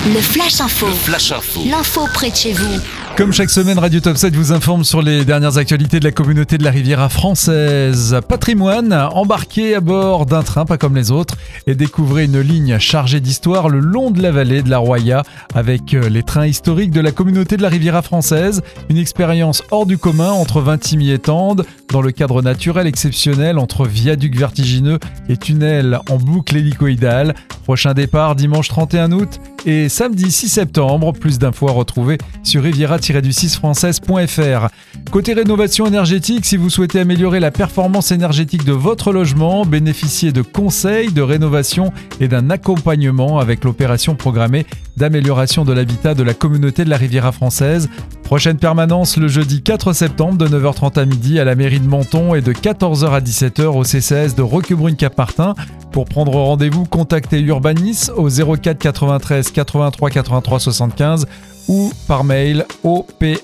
Le Flash Info. L'info près de chez vous. Comme chaque semaine, Radio Top 7 vous informe sur les dernières actualités de la communauté de la Riviera française. Patrimoine, embarqué à bord d'un train pas comme les autres et découvrez une ligne chargée d'histoire le long de la vallée de la Roya avec les trains historiques de la communauté de la Riviera française. Une expérience hors du commun entre Vintimille et Tende dans le cadre naturel exceptionnel entre viaducs vertigineux et tunnels en boucle hélicoïdale. Prochain départ dimanche 31 août et samedi 6 septembre. Plus d'infos à retrouver sur riviera-du6française.fr. Côté rénovation énergétique, si vous souhaitez améliorer la performance énergétique de votre logement, bénéficiez de conseils, de rénovation et d'un accompagnement avec l'opération programmée d'amélioration de l'habitat de la communauté de la Riviera française. Prochaine permanence le jeudi 4 septembre de 9h30 à midi à la mairie de Menton et de 14h à 17h au CCAS de Roquebrune-Cap-Martin. Pour prendre rendez-vous, contactez Urbanis au 04 93 83 83 75 ou par mail au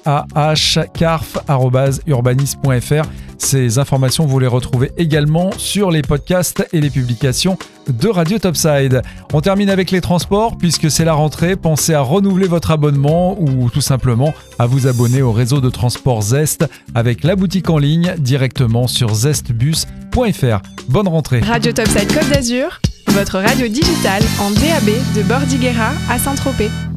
pah@urbanis.fr. Ces informations, vous les retrouvez également sur les podcasts et les publications de Radio Topside. On termine avec les transports puisque c'est la rentrée. Pensez à renouveler votre abonnement ou tout simplement à vous abonner au réseau de transport Zest avec la boutique en ligne directement sur zestbus.fr. Bonne rentrée. Radio Topside Côte d'Azur, votre radio digitale en DAB de Bordighera à Saint-Tropez.